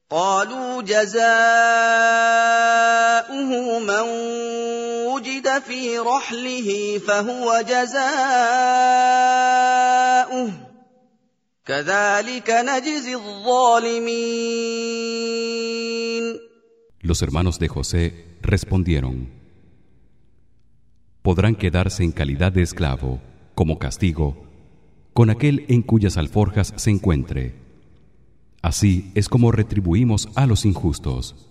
قالوا جزاؤه من وجد في رحله فهو جزاؤه كذلك نجزي الظالمين. Los hermanos de José respondieron: podrán quedarse en calidad de esclavo como castigo con aquel en cuyas alforjas se encuentre. Así es como retribuimos a los injustos.